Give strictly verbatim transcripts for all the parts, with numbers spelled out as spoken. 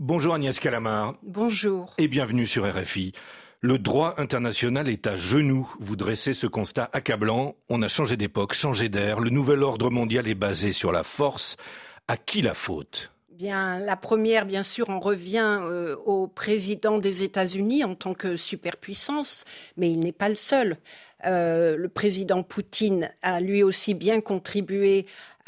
Bonjour Agnès Calamard. Bonjour. Et bienvenue sur R F I. Le droit international est à genoux. Vous dressez ce constat accablant. On a changé d'époque, changé d'air. Le nouvel ordre mondial est basé sur la force. À qui la faute ? Bien, la première, bien sûr, on revient euh, au président des États-Unis en tant que superpuissance, mais il n'est pas le seul. Euh, le président Poutine a lui aussi bien contribué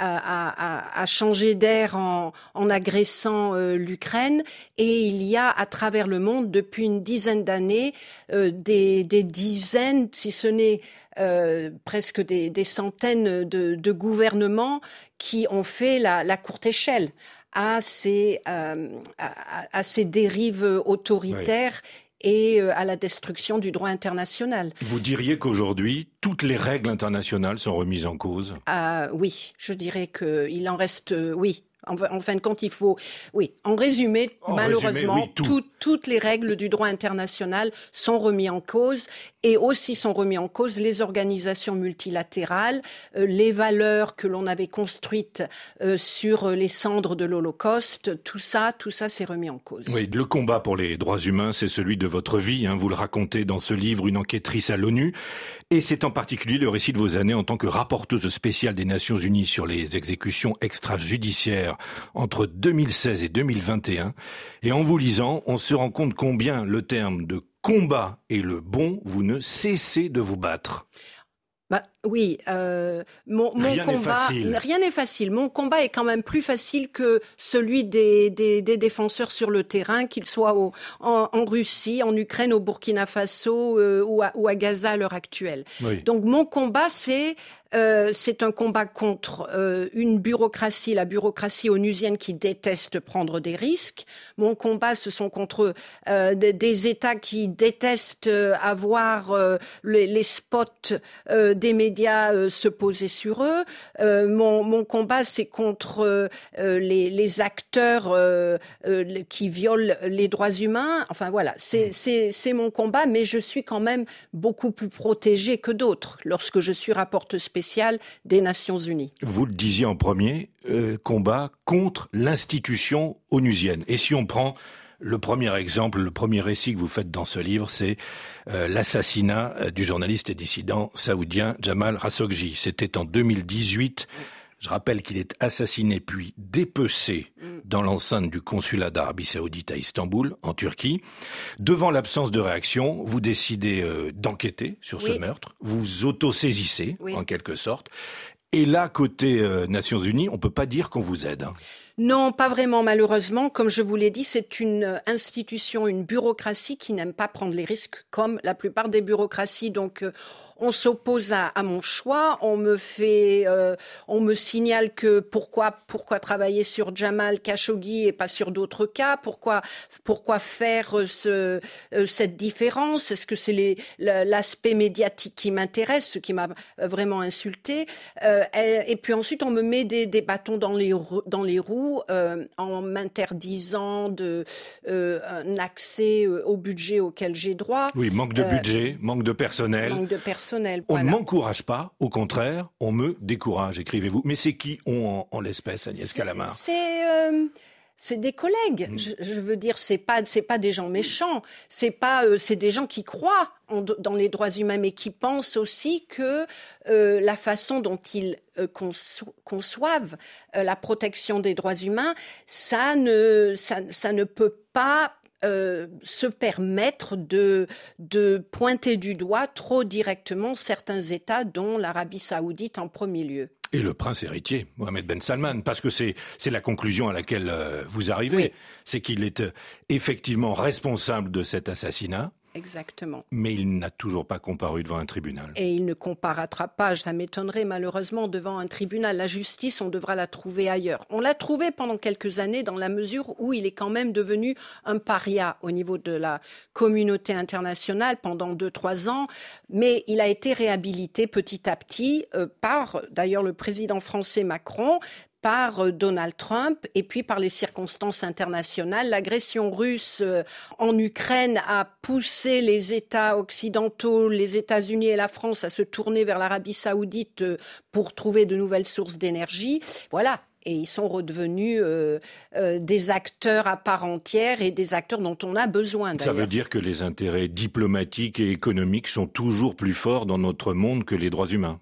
à, à, à changer d'air en, en agressant euh, l'Ukraine. Et il y a à travers le monde, depuis une dizaine d'années, euh, des, des dizaines, si ce n'est euh, presque des, des centaines de, de gouvernements qui ont fait la, la courte échelle à ces, euh, à, à ces dérives autoritaires. Oui. Et à la destruction du droit international. Vous diriez qu'aujourd'hui, toutes les règles internationales sont remises en cause ? euh, Oui, je dirais qu'il en reste, euh, oui. En, en fin de compte, il faut, oui, en résumé, en malheureusement, résumé, oui, tout. tout, toutes les règles du droit international sont remises en cause et aussi sont remises en cause les organisations multilatérales, euh, les valeurs que l'on avait construites euh, sur les cendres de l'Holocauste, tout ça, tout ça s'est remis en cause. Oui, le combat pour les droits humains, c'est celui de votre vie, hein, vous le racontez dans ce livre, Une enquêtrice à l'ONU, et c'est en particulier le récit de vos années en tant que rapporteuse spéciale des Nations Unies sur les exécutions extrajudiciaires entre deux mille seize et deux mille vingt et un. Et en vous lisant, on se rend compte combien le terme de combat est le bon, vous ne cessez de vous battre. Bah, oui, euh, mon, mon rien combat, n'est facile. rien n'est facile. Mon combat est quand même plus facile que celui des, des, des défenseurs sur le terrain, qu'ils soient au, en, en Russie, en Ukraine, au Burkina Faso euh, ou, à, ou à Gaza à l'heure actuelle. Oui. Donc mon combat, c'est Euh, c'est un combat contre euh, une bureaucratie, la bureaucratie onusienne qui déteste prendre des risques. Mon combat, ce sont contre euh, des, des États qui détestent euh, avoir euh, les, les spots euh, des médias euh, se poser sur eux. Euh, mon, mon combat, c'est contre euh, les, les acteurs euh, euh, qui violent les droits humains. Enfin voilà, c'est, c'est, c'est mon combat, mais je suis quand même beaucoup plus protégée que d'autres lorsque je suis rapporteuse spéciale des Nations Unies. Vous le disiez en premier, euh, combat contre l'institution onusienne. Et si on prend le premier exemple, le premier récit que vous faites dans ce livre, c'est euh, l'assassinat euh, du journaliste et dissident saoudien Jamal Khashoggi. C'était en deux mille dix-huit. Je rappelle qu'il est assassiné puis dépecé dans l'enceinte du consulat d'Arabie Saoudite à Istanbul, en Turquie. Devant l'absence de réaction, vous décidez euh, d'enquêter sur oui. ce meurtre. Vous auto-saisissez, oui. en quelque sorte. Et là, côté euh, Nations Unies, on peut pas dire qu'on vous aide. Hein. Non, pas vraiment, malheureusement. Comme je vous l'ai dit, c'est une institution, une bureaucratie qui n'aime pas prendre les risques, comme la plupart des bureaucraties. Donc, euh, on s'oppose à, à mon choix. On me fait, euh, on me signale que pourquoi, pourquoi travailler sur Jamal Khashoggi et pas sur d'autres cas. Pourquoi, pourquoi faire ce, euh, cette différence ? Est-ce que c'est les, l'aspect médiatique qui m'intéresse, ce qui m'a vraiment insulté ? euh, et, et puis ensuite, on me met des, des bâtons dans les, dans les roues euh, en m'interdisant de euh, un accès au budget auquel j'ai droit. Oui, manque de budget, euh, manque de personnel. Manque de personnel. On voilà. ne m'encourage pas, au contraire, on me décourage, écrivez-vous. Mais c'est qui on en, en l'espèce, Agnès c'est, Calamard ? C'est... Euh... C'est des collègues. Mmh. Je, je veux dire, c'est pas, c'est pas des gens méchants. C'est pas, euh, c'est des gens qui croient en, dans les droits humains, mais qui pensent aussi que euh, la façon dont ils euh, conço- conçoivent euh, la protection des droits humains, ça ne, ça, ça ne peut pas Euh, se permettre de, de pointer du doigt trop directement certains États, dont l'Arabie Saoudite en premier lieu. Et le prince héritier, Mohammed Ben Salman, parce que c'est, c'est la conclusion à laquelle euh, vous arrivez, oui. c'est qu'il est euh, effectivement responsable de cet assassinat. Exactement. Mais il n'a toujours pas comparu devant un tribunal. Et il ne comparaîtra pas, ça m'étonnerait malheureusement, devant un tribunal. La justice, on devra la trouver ailleurs. On l'a trouvé pendant quelques années dans la mesure où il est quand même devenu un paria au niveau de la communauté internationale pendant deux, trois ans. Mais il a été réhabilité petit à petit euh, par, d'ailleurs, le président français Macron, par Donald Trump et puis par les circonstances internationales. L'agression russe en Ukraine a poussé les États occidentaux, les États-Unis et la France à se tourner vers l'Arabie Saoudite pour trouver de nouvelles sources d'énergie. Voilà. Et ils sont redevenus euh, euh, des acteurs à part entière et des acteurs dont on a besoin d'ailleurs. Ça veut dire que les intérêts diplomatiques et économiques sont toujours plus forts dans notre monde que les droits humains?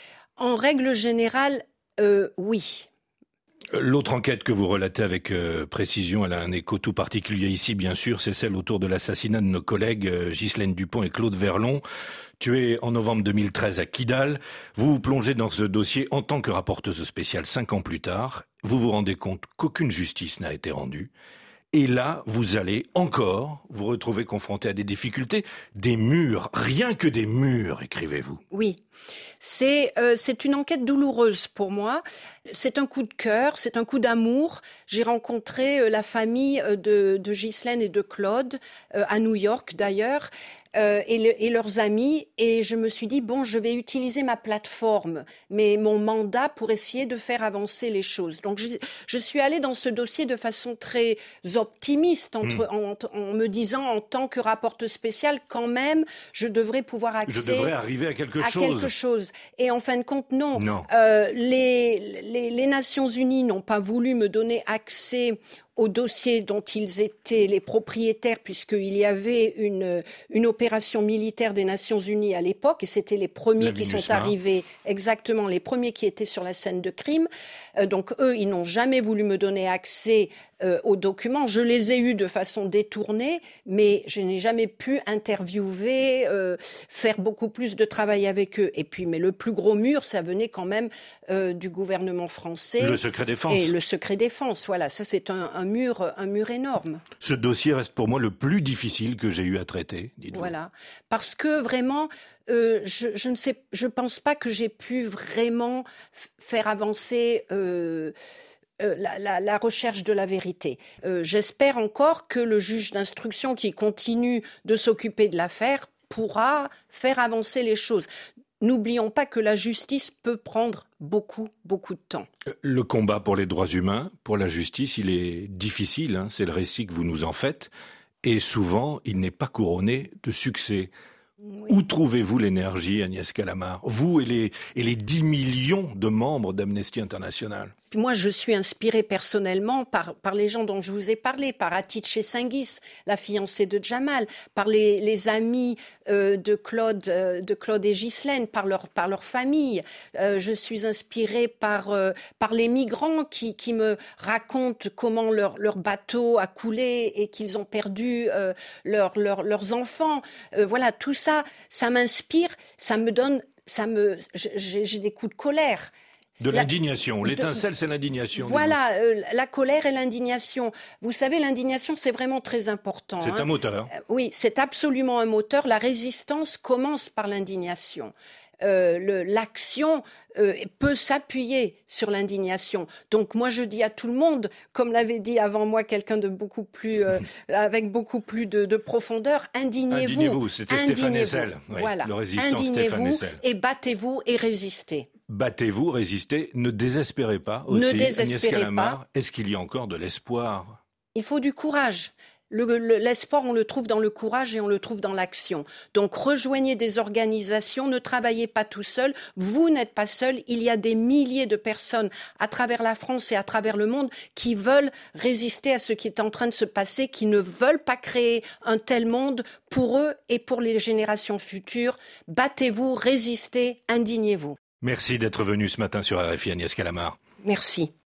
En règle générale, euh, oui. L'autre enquête que vous relatez avec euh, précision, elle a un écho tout particulier ici, bien sûr, c'est celle autour de l'assassinat de nos collègues euh, Ghislaine Dupont et Claude Verlon, tués en novembre deux mille treize à Kidal. Vous vous plongez dans ce dossier en tant que rapporteuse spéciale cinq ans plus tard. Vous vous rendez compte qu'aucune justice n'a été rendue. Et là, vous allez encore vous retrouver confronté à des difficultés, des murs, rien que des murs, écrivez-vous. Oui, c'est euh, c'est une enquête douloureuse pour moi. C'est un coup de cœur, c'est un coup d'amour. J'ai rencontré euh, la famille de, de Ghislaine et de Claude, euh, à New York d'ailleurs, euh, et, le, et leurs amis. Et je me suis dit, bon, je vais utiliser ma plateforme, mais mon mandat pour essayer de faire avancer les choses. Donc je, je suis allée dans ce dossier de façon très optimiste, entre, mmh. en, en me disant, en tant que rapporteuse spéciale, quand même, je devrais pouvoir accéder... Je devrais arriver à quelque à chose. quelque chose. Et en fin de compte, non. non. Euh, les, les, les Nations Unies n'ont pas voulu me donner accès au dossier dont ils étaient les propriétaires, puisqu'il y avait une, une opération militaire des Nations Unies à l'époque, et c'était les premiers La qui MINUSMA. sont arrivés, exactement, les premiers qui étaient sur la scène de crime. Euh, donc eux, ils n'ont jamais voulu me donner accès euh, aux documents. Je les ai eus de façon détournée, mais je n'ai jamais pu interviewer, euh, faire beaucoup plus de travail avec eux. Et puis, mais le plus gros mur, ça venait quand même euh, du gouvernement français. Le secret défense. Et le secret défense, voilà, ça c'est un, un mur, un mur énorme. Ce dossier reste pour moi le plus difficile que j'ai eu à traiter, dites-vous. Voilà, parce que vraiment, euh, je, je ne sais, je pense pas que j'ai pu vraiment f- faire avancer euh, euh, la, la, la recherche de la vérité. Euh, j'espère encore que le juge d'instruction qui continue de s'occuper de l'affaire pourra faire avancer les choses. N'oublions pas que la justice peut prendre beaucoup, beaucoup de temps. Le combat pour les droits humains, pour la justice, il est difficile, hein, c'est le récit que vous nous en faites, et souvent, il n'est pas couronné de succès. Oui. Où trouvez-vous l'énergie, Agnès Callamard, vous et les, et les dix millions de membres d'Amnesty International? Moi, je suis inspirée personnellement par, par les gens dont je vous ai parlé, par Hatice Cengiz, la fiancée de Jamal, par les, les amis euh, de Claude, euh, de Claude et Ghislaine, par leur, par leur famille. Euh, je suis inspirée par, euh, par les migrants qui, qui me racontent comment leur, leur bateau a coulé et qu'ils ont perdu euh, leur, leur, leurs enfants. Euh, voilà, tout ça, ça m'inspire, ça me donne, ça me, j'ai, j'ai des coups de colère. De l'indignation. L'étincelle, c'est l'indignation. Voilà, euh, la colère et l'indignation. Vous savez, l'indignation, c'est vraiment très important. C'est hein. un moteur. Euh, oui, c'est absolument un moteur. La résistance commence par l'indignation. Euh, le, l'action euh, peut s'appuyer sur l'indignation. Donc moi je dis à tout le monde, comme l'avait dit avant moi quelqu'un de beaucoup plus, euh, avec beaucoup plus de, de profondeur, indignez-vous. Indignez-vous, c'était indignez-vous. Stéphane Hessel, oui, voilà. le résistant Stéphane Hessel. Et battez-vous et résistez. Battez-vous, résistez, ne désespérez pas aussi, ne désespérez Agnès Callamard. pas. Est-ce qu'il y a encore de l'espoir? Il faut du courage. Le, le, l'espoir, on le trouve dans le courage et on le trouve dans l'action. Donc, rejoignez des organisations, ne travaillez pas tout seul. Vous n'êtes pas seul. Il y a des milliers de personnes à travers la France et à travers le monde qui veulent résister à ce qui est en train de se passer, qui ne veulent pas créer un tel monde pour eux et pour les générations futures. Battez-vous, résistez, indignez-vous. Merci d'être venu ce matin sur R F I, Agnès Callamard. Merci.